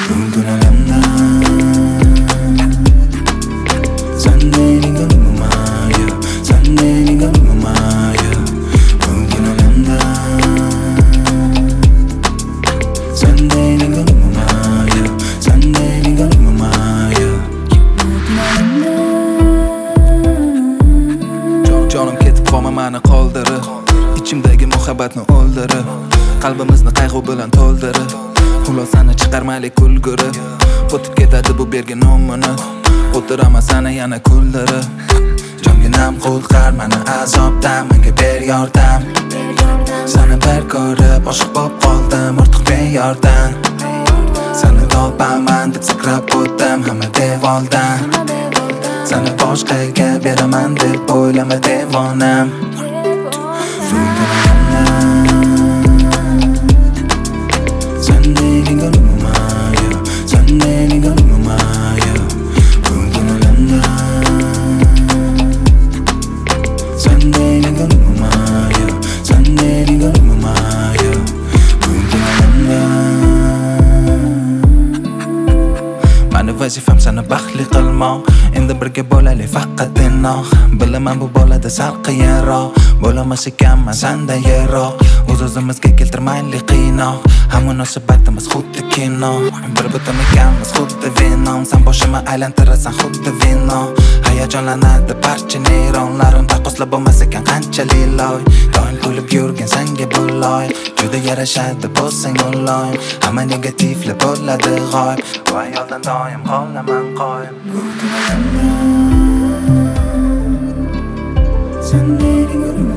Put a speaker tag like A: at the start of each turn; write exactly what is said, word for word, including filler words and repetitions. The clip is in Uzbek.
A: Bugun alamda sen mening umumaya, sen mening umumaya. Bugun alamda sen mening umumaya, sen mening umumaya. Jonim ketib qolma meni qoldirib, ichimdagi muhabbatni o'ldirib, qalbimizni qayg'u bilan to'ldirib, xulosani chiqarmaylik kulgurib, o'tib ketadi bu bergan umrni, o'tiraman seni yana kuldirib. Jonginam qutqar meni azobdan, menga ber yordam. Seni bir ko'rib oshiq bo'lib qoldim ortiq beyordan. Seni topaman deb sakrab o'tdim hamma devordan. Seni boshqaga beraman deb o'ylama devonam. Sen mening umumaya, sen mening umumaya. Bugun alamda sen mening umumaya, sen mening umumaya. Bugun alamda mani vazifam seni baxtli qilmoq. Endi birga bo'laylik faqat inoq. Bilaman bu bo'ladi sal qiyinroq, bo'lamas ekanman senda yiroq. O'z-o'zimizga keltirmaylik qiynoq, ham munosabatimiz xuddi kino. Bir butun ekanmiz xuddi vino, sen boshimni aylantirasan xuddi vino. Hayajonlanadi barcha neyronlarim, taqqoslab bo'lmas ekan qanchali loy. Doim kulib yurgan senga bu loy, juda yarashadi bo'lsang o'loy. Hamma negativli bo'ladi g'oyib, va yoldan doim qolaman qoyib. Sen mening